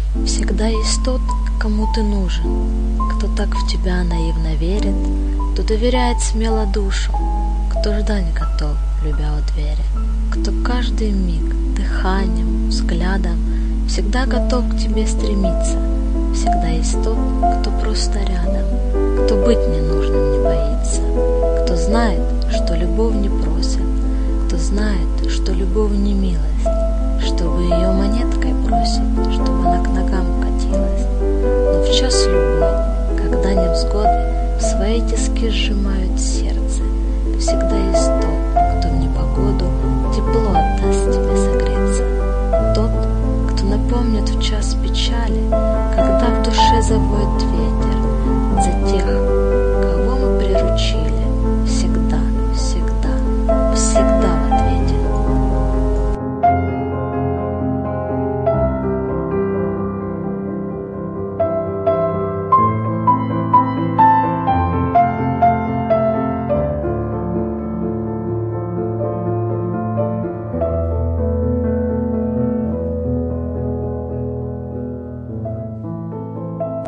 Всегда есть тот, кому ты нужен, кто так в тебя наивно верит, кто доверяет смело душу, кто ждать готов, любя у двери, кто каждый миг дыханием, взглядом всегда готов к тебе стремиться. Всегда есть тот, кто просто рядом, кто быть ненужным не боится, кто знает, что любовь не просит, кто знает, что любовь не милость, чтобы ее монеткой бросить, чтобы она к ногам катилась. Но в час любой, когда невзгоды свои тиски сжимают сердце, всегда есть тот, кто в непогоду тепло отдаст тебе согреться. Тот, кто напомнит в час печали, когда в душе завоет дверь,